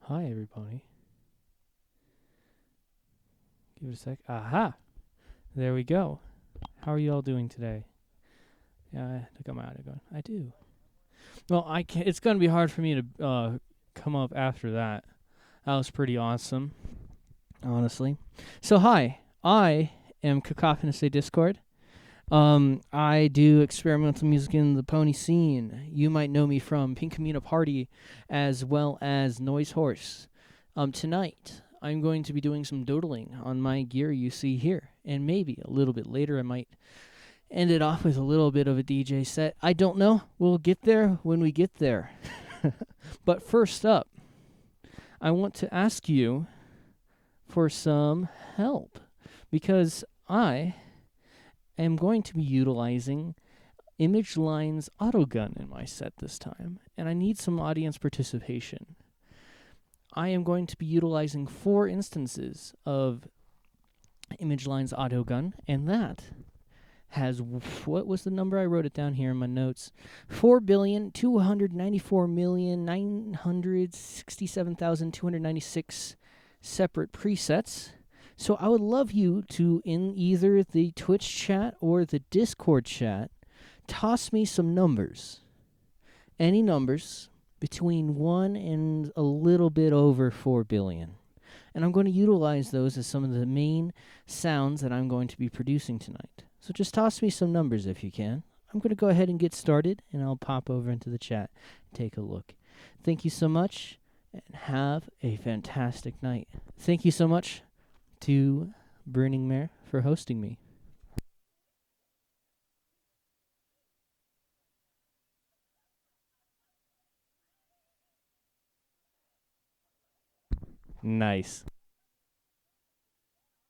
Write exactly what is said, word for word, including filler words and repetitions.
Hi, everybody. Give it a sec. Aha! There we go. How are you all doing today? Yeah, I think I'm out of going. I do. Well, I can It's gonna be hard for me to uh come up after that. That was pretty awesome, honestly. So hi, I am Cacophonous A Discord. Um, I do experimental music in the pony scene. You might know me from Pink Comuna Party, as well as Noise Horse. Um, tonight I'm going to be doing some doodling on my gear you see here, and maybe a little bit later I might end it off with a little bit of a D J set. I don't know. We'll get there when we get there. But first up, I want to ask you for some help because I am going to be utilizing Image Line's autogun in my set this time, and I need some audience participation. I am going to be utilizing four instances of Image Line's autogun, and that has, what was the number? I wrote it down here in my notes. four billion two hundred ninety-four million nine hundred sixty-seven thousand two hundred ninety-six separate presets. So I would love you to, in either the Twitch chat or the Discord chat, toss me some numbers. Any numbers between one and a little bit over four billion. And I'm going to utilize those as some of the main sounds that I'm going to be producing tonight. So just toss me some numbers if you can. I'm going to go ahead and get started, and I'll pop over into the chat and take a look. Thank you so much, and have a fantastic night. Thank you so much to Burning Mare for hosting me. Nice.